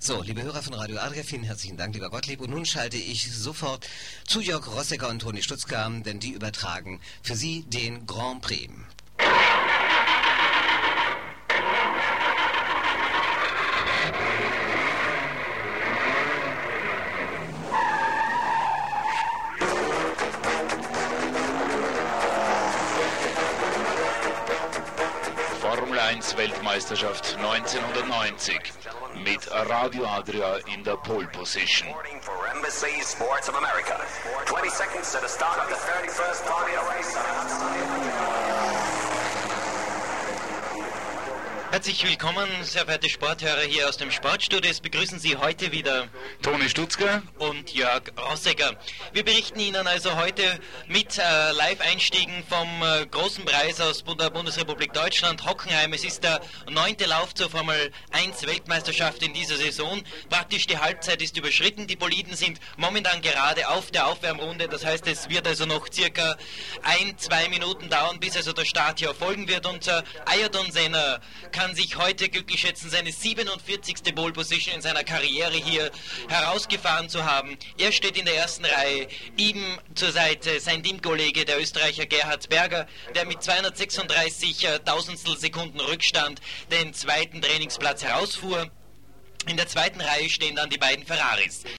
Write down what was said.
So, liebe Hörer von Radio Adria, vielen herzlichen Dank, lieber Gottlieb. Und nun schalte ich sofort zu Jörg Rossecker und Toni Stutzka, denn die übertragen für Sie den Grand Prix. Formel 1 Weltmeisterschaft 1990 mit Radio Adria in der Pole Position. For Embassy Sports of America. 20 seconds to the start of the 31st Formula race. Herzlich willkommen, sehr verehrte Sporthörer hier aus dem Sportstudio. Es begrüßen Sie heute wieder Toni Stutzka und Jörg Rossecker. Wir berichten Ihnen also heute mit Live-Einstiegen vom großen Preis aus der Bundesrepublik Deutschland, Hockenheim. Es ist der 9. Lauf zur Formel 1 Weltmeisterschaft in dieser Saison. Praktisch die Halbzeit ist überschritten. Die Boliden sind momentan gerade auf der Aufwärmrunde. Das heißt, es wird also noch circa 1-2 Minuten dauern, bis also der Start hier erfolgen wird. Und Ayrton Senna kann sich heute glücklich schätzen, seine 47. Pole Position in seiner Karriere hier herausgefahren zu haben. Er steht in der ersten Reihe, ihm zur Seite sein Teamkollege, der Österreicher Gerhard Berger, der mit 236 Tausendstel Sekunden Rückstand den zweiten Trainingsplatz herausfuhr. In der zweiten Reihe stehen dann die beiden Ferraris.